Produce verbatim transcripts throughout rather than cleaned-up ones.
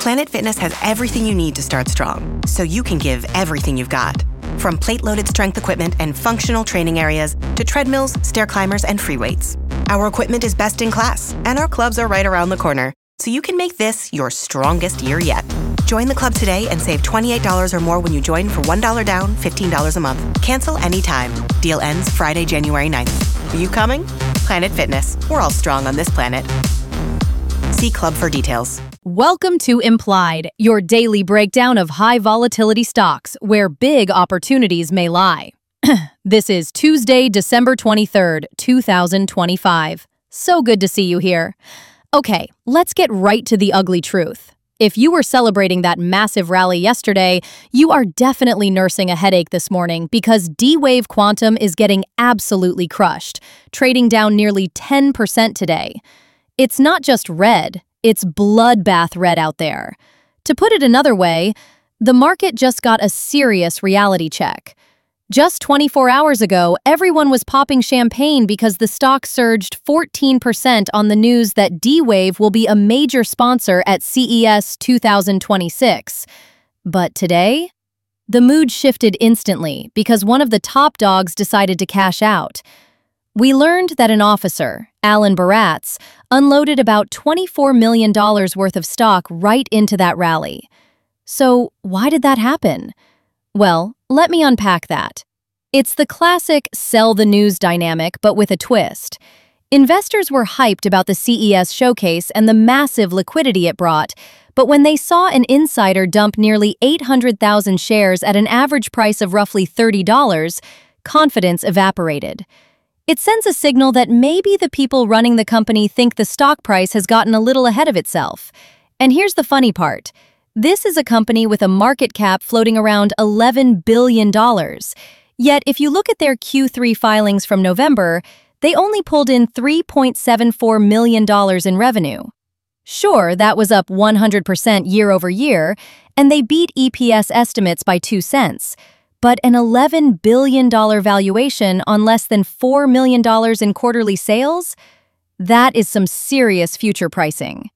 Planet Fitness has everything you need to start strong, so you can give everything you've got. From plate-loaded strength equipment and functional training areas to treadmills, stair climbers, and free weights. Our equipment is best in class, and our clubs are right around the corner, so you can make this your strongest year yet. Join the club today and save twenty-eight dollars or more when you join for one dollar down, fifteen dollars a month. Cancel anytime. Deal ends Friday, January ninth. Are you coming? Planet Fitness. We're all strong on this planet. See club for details. Welcome to Implied, your daily breakdown of high volatility stocks where big opportunities may lie. This is Tuesday, December twenty-third, two thousand twenty-five. So good to see you here. Okay, let's get right to the ugly truth. If you were celebrating that massive rally yesterday, you are definitely nursing a headache this morning because D-Wave Quantum is getting absolutely crushed, trading down nearly ten percent today. It's not just red, it's bloodbath red out there. To put it another way, the market just got a serious reality check. Just twenty-four hours ago, everyone was popping champagne because the stock surged fourteen percent on the news that D-Wave will be a major sponsor at C E S two thousand twenty-six. But today, the mood shifted instantly because one of the top dogs decided to cash out. We learned that an officer, Alan Baratz, unloaded about twenty-four million dollars worth of stock right into that rally. So why did that happen? Well, let me unpack that. It's the classic sell the news dynamic, but with a twist. Investors were hyped about the C E S showcase and the massive liquidity it brought, but when they saw an insider dump nearly eight hundred thousand shares at an average price of roughly thirty dollars, confidence evaporated. It sends a signal that maybe the people running the company think the stock price has gotten a little ahead of itself. And here's the funny part. This is a company with a market cap floating around eleven billion dollars. Yet, if you look at their Q three filings from November, they only pulled in three point seven four million dollars in revenue. Sure, that was up one hundred percent year over year, and they beat E P S estimates by two cents. But an eleven billion dollars valuation on less than four million dollars in quarterly sales? That is some serious future pricing.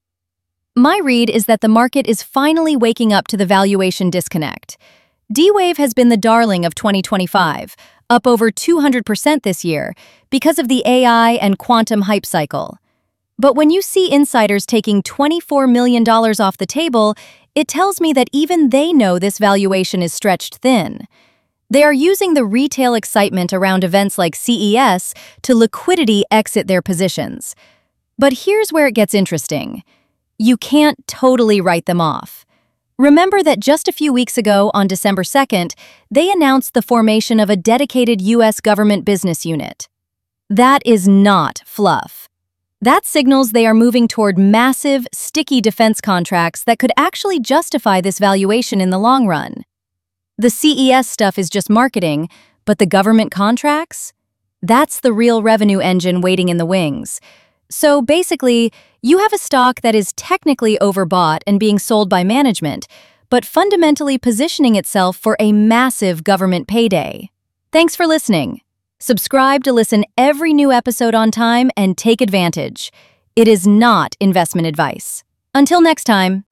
My read is that the market is finally waking up to the valuation disconnect. D-Wave has been the darling of twenty twenty-five, up over two hundred percent this year, because of the A I and quantum hype cycle. But when you see insiders taking twenty-four million dollars off the table, it tells me that even they know this valuation is stretched thin. They are using the retail excitement around events like C E S to liquidity exit their positions. But here's where it gets interesting. You can't totally write them off. Remember that just a few weeks ago, on December second, they announced the formation of a dedicated U S government business unit. That is not fluff. That signals they are moving toward massive, sticky defense contracts that could actually justify this valuation in the long run. The C E S stuff is just marketing, but the government contracts? That's the real revenue engine waiting in the wings. So basically, you have a stock that is technically overbought and being sold by management, but fundamentally positioning itself for a massive government payday. Thanks for listening. Subscribe to listen every new episode on time and take advantage. It is not investment advice. Until next time.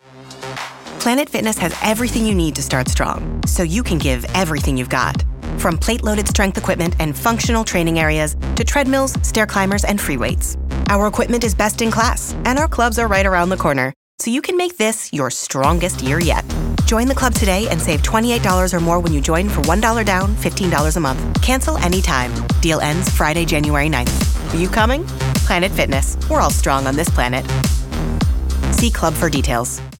Planet Fitness has everything you need to start strong, so you can give everything you've got. From plate-loaded strength equipment and functional training areas to treadmills, stair climbers, and free weights. Our equipment is best in class, and our clubs are right around the corner, so you can make this your strongest year yet. Join the club today and save twenty-eight dollars or more when you join for one dollar down, fifteen dollars a month. Cancel anytime. Deal ends Friday, January ninth. Are you coming? Planet Fitness. We're all strong on this planet. See club for details.